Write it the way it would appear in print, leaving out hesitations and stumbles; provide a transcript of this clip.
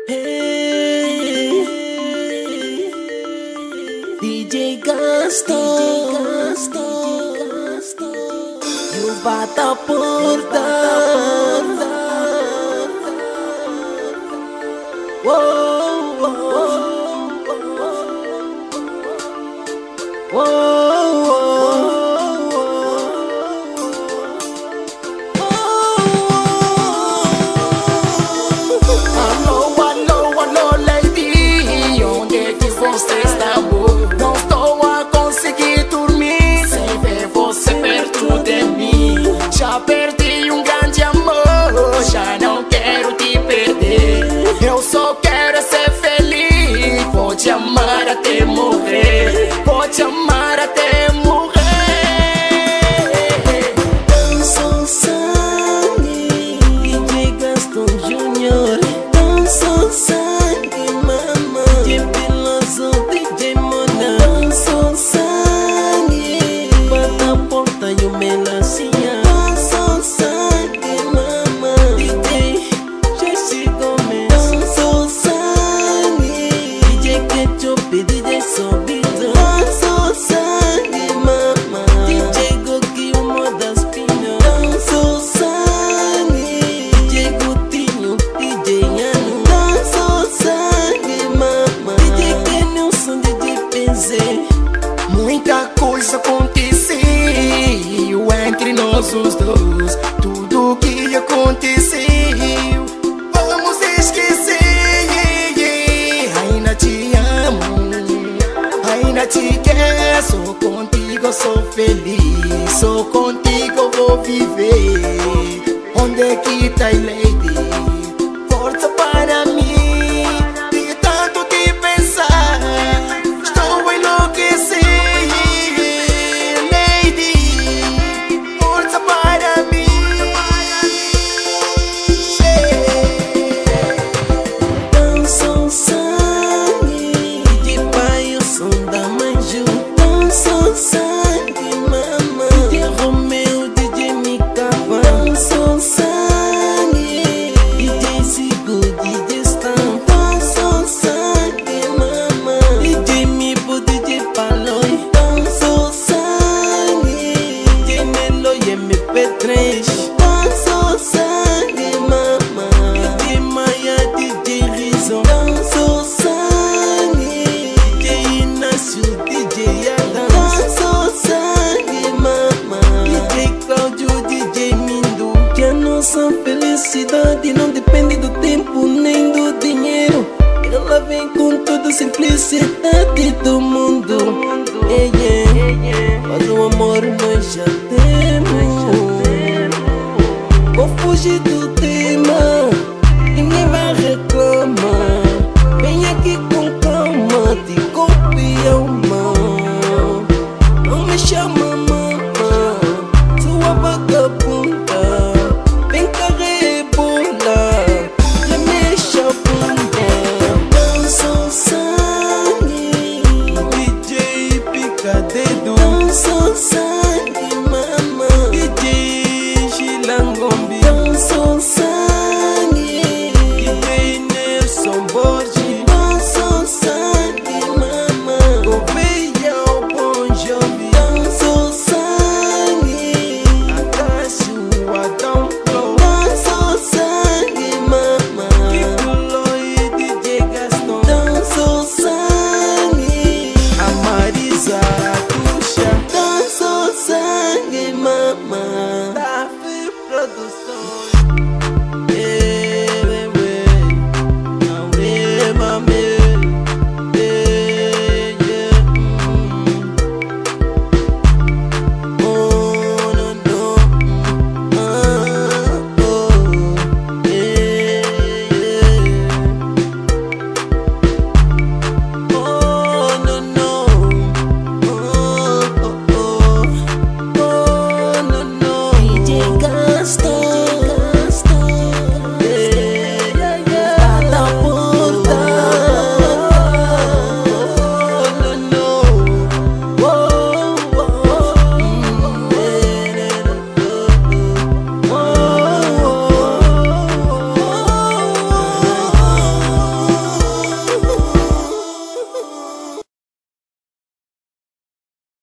Hey, DJ Gaston, e o Bata Porta. Você está boa, não estou a conseguir dormir sem ver você perto de mim. Já perdi um grande amor, já não quero te perder. Eu só quero ser feliz, vou te amar até morrer, vou te amar até morrer. Dançou sangue, DJ Gaston Júnior. Dançou sangue, mama. DJ Mona. Dançou sangue, Bata Porta e o Melancia. Dançou sangue, mama. DJ Jesse Gomes. Dançou sangue, DJ Ketchup, DJ Sobido. Dançou sangue, mama. DJ Goki, o Modas Pinho. Dançou sangue, DJ Gutinho, DJ Ano. Dançou sangue, mama. DJ Kenilson, DJ PZ. Muita coisa aconteceu entre nós os dois. Tudo que aconteceu vamos esquecer. Ainda te amo, ainda te quero. Sou contigo, sou feliz. Sou contigo, vou viver. Onde é que tá, lady? Força para mim. De tanto te pensar, estou a enlouquecer. Dançou sangue, DJ Pai, o som da Manju. Dançou sangue, mama. DJ Romeu, DJ Micava. Dançou sangue, DJ Zigo, DJ Stan. Dançou sangue, mama. DJ Mibo, DJ Paloi. Dançou sangue, DJ Melo e MP3. Dançou sangue, mama. DJ Maia, DJ Rizzo. Dançou sangue, DJ Inácio, DJ Adam. Dançou sangue, mama. DJ Cláudio, DJ Mindo. Que a nossa felicidade não depende do tempo nem do dinheiro. Ela vem com toda a simplicidade do mundo. Mas o amor nós já temos.